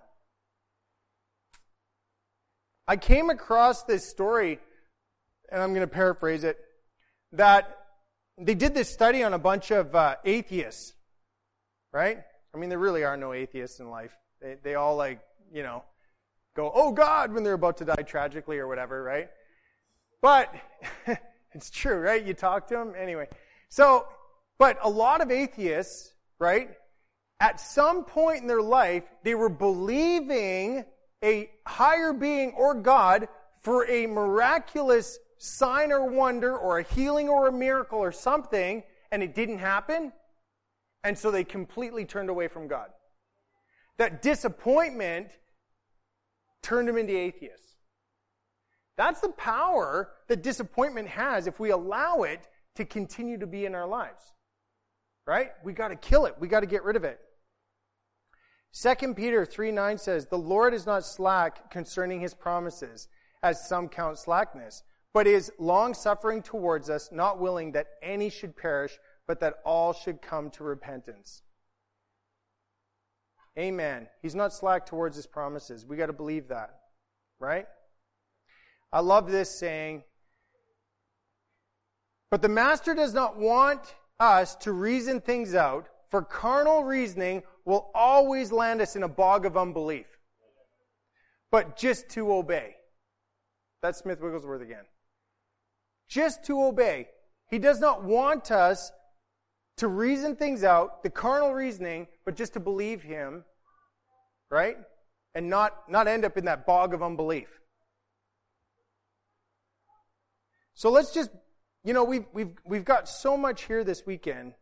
I came across this story, and I'm going to paraphrase it, that they did this study on a bunch of uh, atheists, right? I mean, there really are no atheists in life. They, they all like, you know, go, oh God, when they're about to die tragically or whatever, right? But it's true, right? You talk to them. Anyway, so, but a lot of atheists, right, at some point in their life, they were believing a higher being or God for a miraculous sign or wonder or a healing or a miracle or something, and it didn't happen, and so they completely turned away from God. That disappointment turned them into atheists. That's the power that disappointment has if we allow it to continue to be in our lives. Right? We got to kill it. We got to get rid of it. Second Peter three nine says, the Lord is not slack concerning His promises, as some count slackness, but is long-suffering towards us, not willing that any should perish, but that all should come to repentance. Amen. He's not slack towards His promises. We got to believe that. Right? I love this saying. But the master does not want us to reason things out, for carnal reasoning will always land us in a bog of unbelief. But just to obey. That's Smith Wigglesworth again. Just to obey. He does not want us to reason things out, the carnal reasoning, but just to believe him, right? And not, not end up in that bog of unbelief. So let's just, you know, we've, we've, we've got so much here this weekend.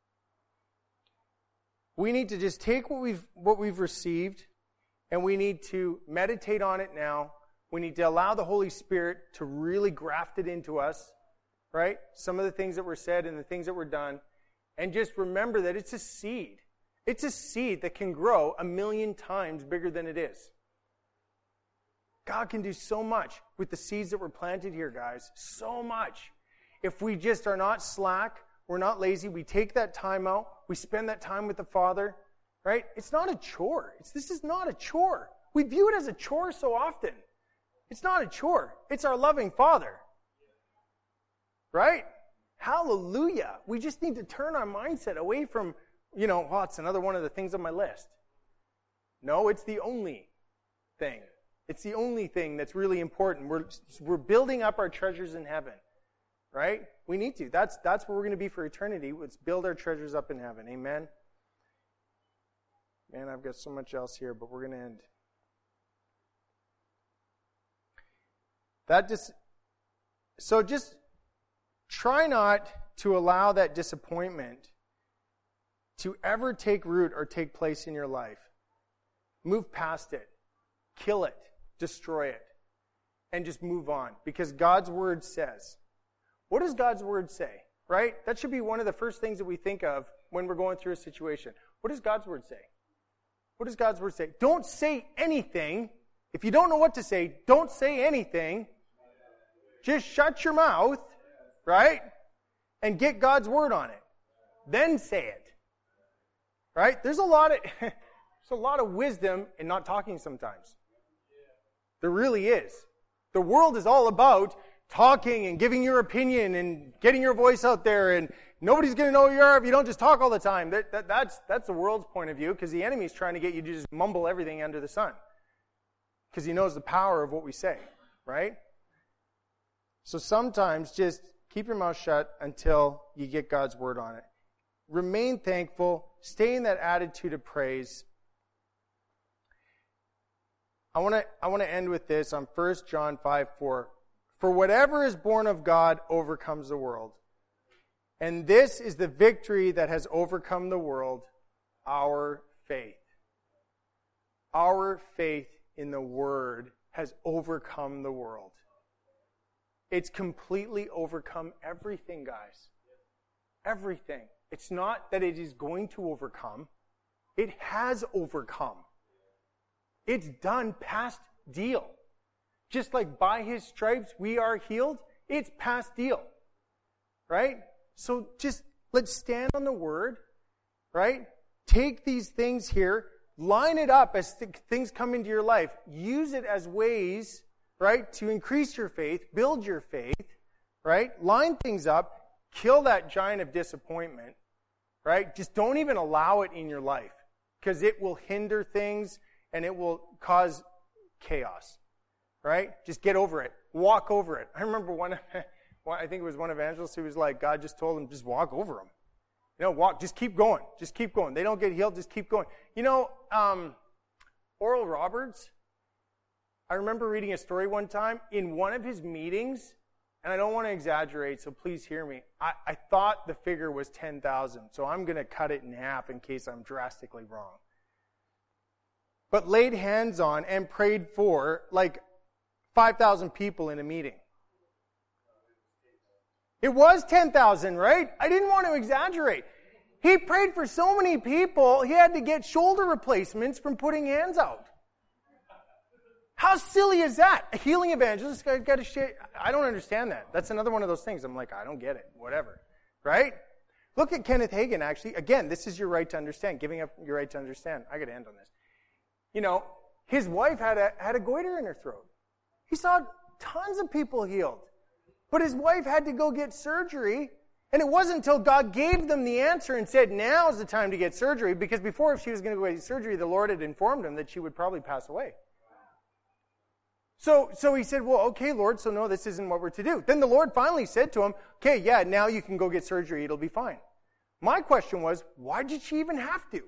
We need to just take what we've, what we've received, and we need to meditate on it now. We need to allow the Holy Spirit to really graft it into us, right? Some of the things that were said and the things that were done. And just remember that it's a seed. It's a seed that can grow a million times bigger than it is. God can do so much with the seeds that were planted here, guys. So much. If we just are not slack, we're not lazy, we take that time out, we spend that time with the Father, right? It's not a chore. It's, this is not a chore. We view it as a chore so often. It's not a chore. It's our loving Father. Right? Hallelujah. We just need to turn our mindset away from, you know, oh, it's another one of the things on my list. No, it's the only thing. It's the only thing that's really important. We're, we're building up our treasures in heaven. Right? We need to. That's, that's where we're going to be for eternity. Let's build our treasures up in heaven. Amen? Man, I've got so much else here, but we're going to end. That just, so just try not to allow that disappointment to ever take root or take place in your life. Move past it. Kill it. Destroy it. And just move on. Because God's Word says, what does God's Word say? Right? That should be one of the first things that we think of when we're going through a situation. What does God's Word say? What does God's Word say? Don't say anything. If you don't know what to say, don't say anything. Just shut your mouth, right? And get God's Word on it. Then say it. Right? There's a lot of there's a lot of wisdom in not talking sometimes. There really is. The world is all about talking and giving your opinion and getting your voice out there, and nobody's going to know who you are if you don't just talk all the time. That, that, that's, that's the world's point of view, because the enemy's trying to get you to just mumble everything under the sun. Because he knows the power of what we say, right? So sometimes just keep your mouth shut until you get God's Word on it. Remain thankful. Stay in that attitude of praise. I want to I want to end with this on First John five four. For whatever is born of God overcomes the world. And this is the victory that has overcome the world, our faith. Our faith in the Word has overcome the world. It's completely overcome everything, guys. Everything. It's not that it is going to overcome. It has overcome. It's done, past deal. Just like by His stripes we are healed, it's past deal. Right? So just let's stand on the Word, right? Take these things here, line it up as th- things come into your life. Use it as ways, right, to increase your faith, build your faith, right? Line things up, kill that giant of disappointment, right? Just don't even allow it in your life, because it will hinder things and it will cause chaos, right? Just get over it. Walk over it. I remember one, one I think it was one evangelist who was like, God just told him, just walk over them. You know, walk, just keep going. Just keep going. They don't get healed, just keep going. You know, um, Oral Roberts, I remember reading a story one time in one of his meetings, and I don't want to exaggerate, so please hear me. I, I thought the figure was ten thousand, so I'm going to cut it in half in case I'm drastically wrong. But laid hands on and prayed for like five thousand people in a meeting. It was ten thousand, right? I didn't want to exaggerate. He prayed for so many people, he had to get shoulder replacements from putting hands out. How silly is that? A healing evangelist got to share. I don't understand that. That's another one of those things. I'm like, I don't get it. Whatever. Right? Look at Kenneth Hagin, actually. Again, this is your right to understand. Giving up your right to understand. I got to end on this. You know, his wife had a, had a goiter in her throat. He saw tons of people healed. But his wife had to go get surgery, and it wasn't until God gave them the answer and said, now's the time to get surgery, because before, if she was going to go get surgery, the Lord had informed him that she would probably pass away. So, so he said, well, okay, Lord, so no, this isn't what we're to do. Then the Lord finally said to him, okay, yeah, now you can go get surgery, it'll be fine. My question was, why did she even have to?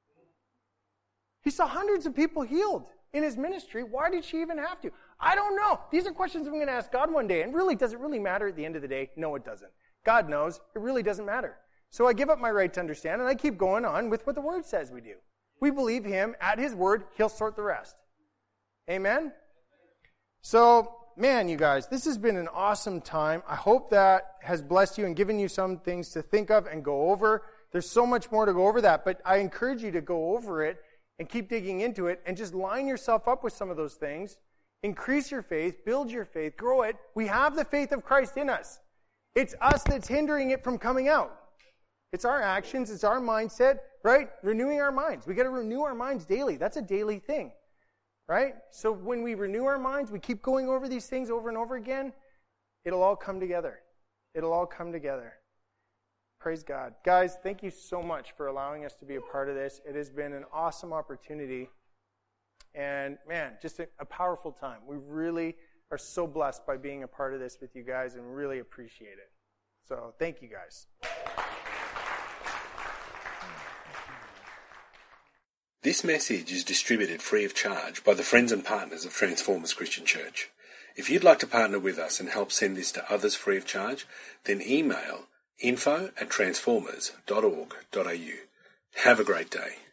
He saw hundreds of people healed in his ministry. Why did she even have to? I don't know. These are questions I'm going to ask God one day. And really, does it really matter at the end of the day? No, it doesn't. God knows. It really doesn't matter. So I give up my right to understand, and I keep going on with what the Word says we do. We believe Him. At His Word, He'll sort the rest. Amen? So, man, you guys, this has been an awesome time. I hope that has blessed you and given you some things to think of and go over. There's so much more to go over that, but I encourage you to go over it and keep digging into it and just line yourself up with some of those things. Increase your faith, build your faith, grow it. We have the faith of Christ in us. It's us that's hindering it from coming out. It's our actions, it's our mindset, right? Renewing our minds. We got to renew our minds daily. That's a daily thing, right? So when we renew our minds, we keep going over these things over and over again, it'll all come together. It'll all come together. Praise God. Guys, thank you so much for allowing us to be a part of this. It has been an awesome opportunity. And, man, just a, a powerful time. We really are so blessed by being a part of this with you guys and really appreciate it. So, thank you guys. This message is distributed free of charge by the friends and partners of Transformers Christian Church. If you'd like to partner with us and help send this to others free of charge, then email info at transformers dot org dot a u. Have a great day.